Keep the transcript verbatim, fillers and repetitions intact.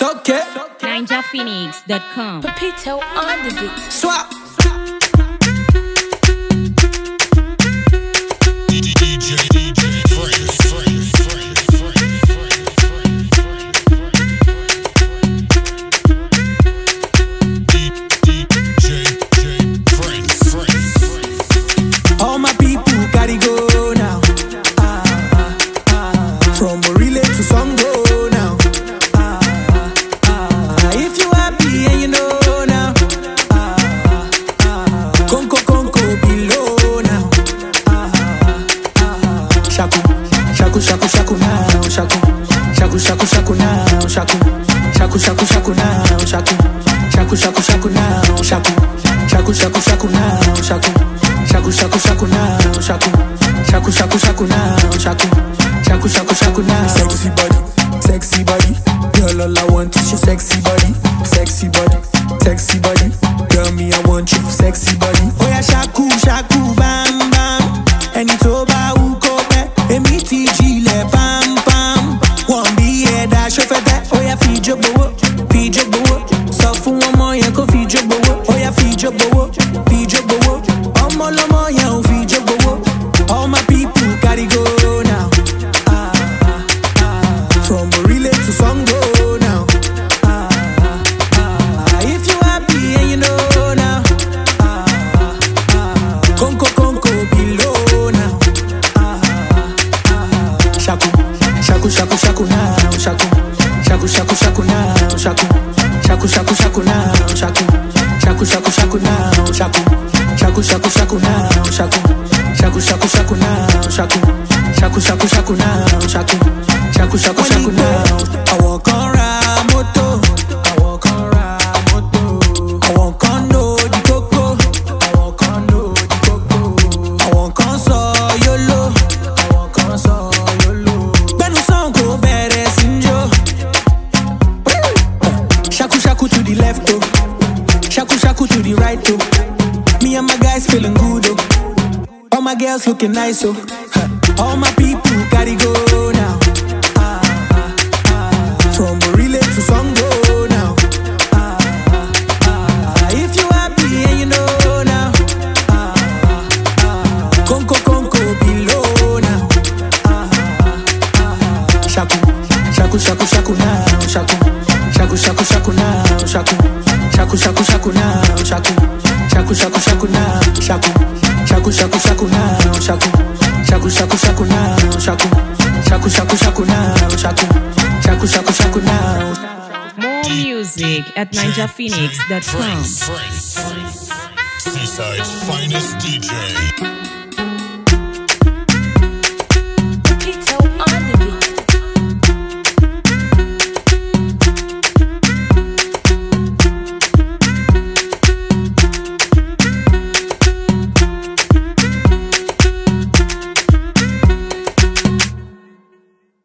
okay. ninja phoenix dot com. Pepito on the beat. Swap. D J, D J, Prince, Prince, Prince, Prince, Prince. All my people gotta go now. From Orile to Songo now. If you happy and you know now. Konko konko below now. Shaku, shaku shaku shaku now. Shaku, shaku shaku shaku now. Shaku, shaku shaku shaku now. Shaku, shaku shaku shaku now. Shaku, shaku shaku shaku now. Shaku, shaku shaku shaku now. Shaku, shaku shaku shaku now. Shaku, shaku shaku shaku now. Sexy body, sexy body. Girl, all I want is your sexy body, sexy body, sexy body. Girl, me I want you, sexy body. Oh yeah, shaku shaku bam bam. Ẹni tó bá wù kó pẹ́, èmi ti jilẹ̀ pam pam. Wọ́n bí ẹ̀dá ṣọ́fẹ́tẹ́, ó yá fi jó gbowó, fi jó gbowó. Sọ fún ọmọ yẹn kó fi jó gbowó, ó yá fi jó gbowó, fi jó gbowó. Ọmọ lọ́mọ yẹn ò fi jó gbowó. All my people gotta go now. From Orile to Songo now. If you happy and you know now. Konko konko below now. Shaku, shaku shaku shaku now. Shaku, shaku shaku shaku now. Shaku, shaku shaku shaku now. Shaku, shaku shaku shaku now. Shaku, shaku shaku shaku now. Shaku, shaku shaku shaku now. Shaku, shaku shaku shaku now. Shaku, shaku shaku shaku now. I walk on Ramoto. I walk on Ramoto. I walk on no di coco. I walk on no di coco. I walk on Soyolo. I walk on Soyolo. Benu song go better sinjo. Shaku shaku to the left oh. Shaku shaku to the right oh. Me and my guys feeling good oh. All my girls looking nice oh. All my people gotta go now. From Orile to Songo now. If you happy and you know now. Konko konko below now. Shaku, shaku shaku shaku now. Shaku, shaku shaku shaku now. Shaku, shaku shaku shaku now. Shaku, shaku shaku shaku now. Shaku, shaku shaku shaku now. Shaku, shaku shaku shaku now. Shaku, shaku shaku shaku now. Shaku, shaku shaku shaku now. More music at ninja phoenix dot com. Prince, Prince, Seaside's finest D J.